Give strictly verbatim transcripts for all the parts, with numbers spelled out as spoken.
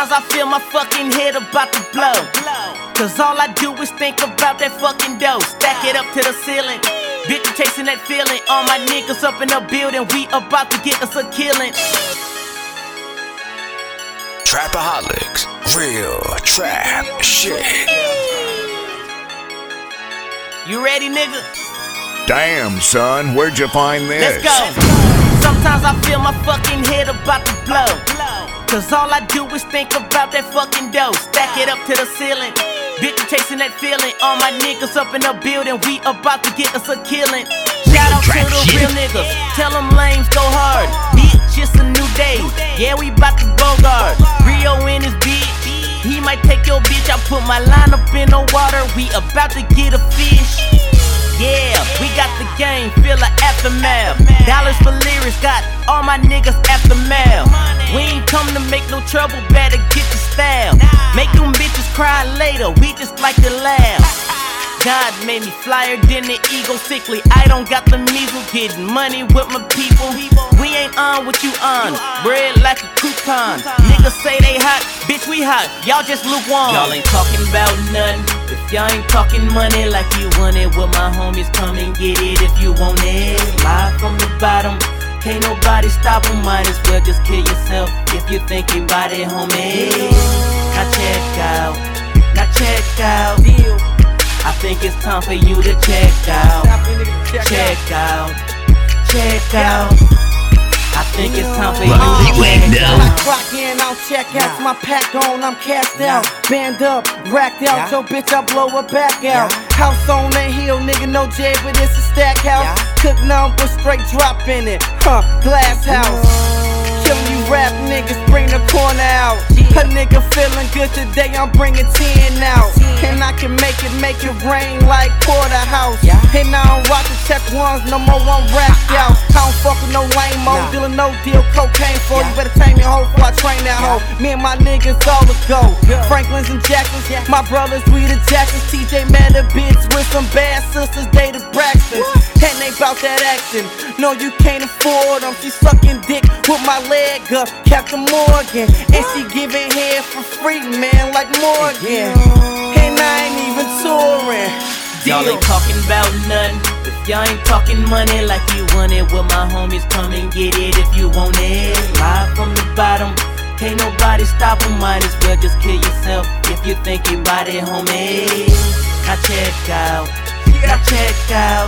Sometimes I feel my fucking head about to blow, cause all I do is think about that fucking dough. Stack it up to the ceiling, bitch chasing that feeling. All my niggas up in the building, we about to get us a killing. Trapaholics, real trap shit. You ready, nigga? Damn, son, where'd you find this? Let's go. Sometimes I feel my fucking head about to blow, cause all I do is think about that fucking dough. Stack it up to the ceiling, bitch chasing that feeling. All my niggas up in the building, we about to get us a killing. Shout out to the real niggas, tell them lames go hard. Bitch, it's a new day, yeah we bout to bogart. Rio in his beat, he might take your bitch. I put my line up in the water, we about to get a fish. Yeah, we got the game, feel like aftermath. Dollars for lyrics, got all my niggas aftermath. We ain't come to make no trouble, better get the style. Make them bitches cry later, we just like to laugh. God made me flyer than the eagle, sickly. I don't got the measles, getting money with my people. We ain't on what you on, bread like a coupon. Niggas say they hot, bitch we hot, y'all just lukewarm. Y'all ain't talking about nothing if y'all ain't talking money like you want it. With my homies, come and get it if you want it. Live from the bottom, can't nobody stop them. Might as well just kill yourself if you thinking about it, homie. Now check out, now check out. I think it's time for you to check out, check out, check out. I think it's time for you to check out. When I clock in, I'll check out. My pack on, I'm cast out. Band up, racked out. So bitch, I blow her back out. House on the hill, nigga, no jail, but it's a stack house. Cook number, straight drop in it. Huh, glass house. Killing you rap niggas, bring the corner out. A nigga feeling good today, I'm bringing ten out. And I can make it, make it rain like Porterhouse. And I don't rock the check ones, no more, I'm wrapped out. I don't fuck with no lame-o, dealing no deal, cocaine for you. Better tame your hoe before I train that hoe. Me and my niggas all the go. Franklin's and Jacksons, my brothers, we the Jacksons. T J met a bitch with some bad sisters, they the Braxtons. And they bout that action, no you can't afford them. She sucking dick with my leg up, Captain Morgan. And she giving head for free, man, like Morgan. And I ain't even touring. Y'all ain't talking about nothing if y'all ain't talking money like you want it. With my homies, come and get it if you want it. Live from the bottom, can't nobody stop them. Might as well just kill yourself if you thinking about it, homie. Now check out, now check out.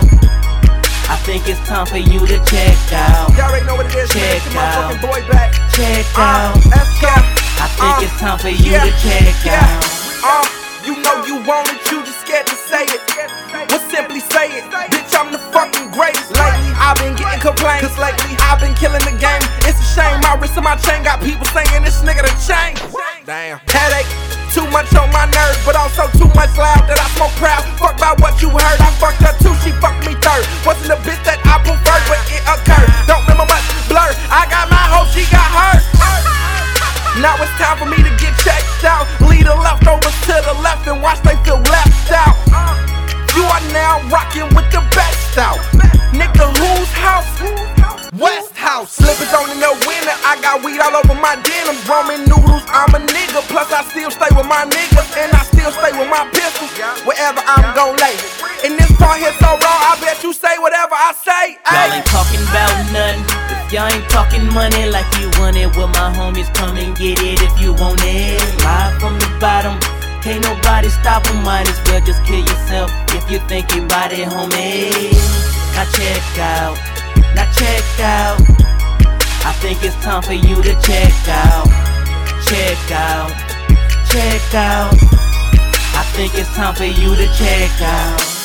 I think it's time for you to check out. Y'all already know what it is. Check out, boy back. check Uh, out. let's go. I think Uh, it's time for you yeah, to check yeah. out. Uh, you know you want it, you just scared to say it. Well, simply say it. Bitch, I'm the fucking greatest. Lately, I've been getting complaints. Cause lately, I've been killing the game. It's a shame, my wrist and my chain got people saying this nigga the chain. Damn. Headache. Too much on my nerves, but also too much loud that I smoke proud. Fuck about what you heard, I fucked her too, she fucked me third. Wasn't a bitch that I preferred, but it occurred. Don't remember much, blur. I got my hoe, she got hers. Now it's time for me to get checked out. Lead the leftovers to the left and watch they feel left out. You are now rocking with the best out. Nigga, whose house? West House. Slippers on in the winter, I got weed all over my denim. Ramen noodles, I'm a nigga. Plus I still stay with my niggas, and I still stay with my pistols. Wherever I'm gon' lay. And this part here so raw, I bet you say whatever I say. Y'all ain't talking about nothing if y'all ain't talking money like you want it. With my homies, come and get it if you want it. Live from the bottom, can't nobody stop them. Might as well just kill yourself if you thinking about it, homie. Now check out, now check out. I think it's time for you to check out, check out, check out. I think it's time for you to check out.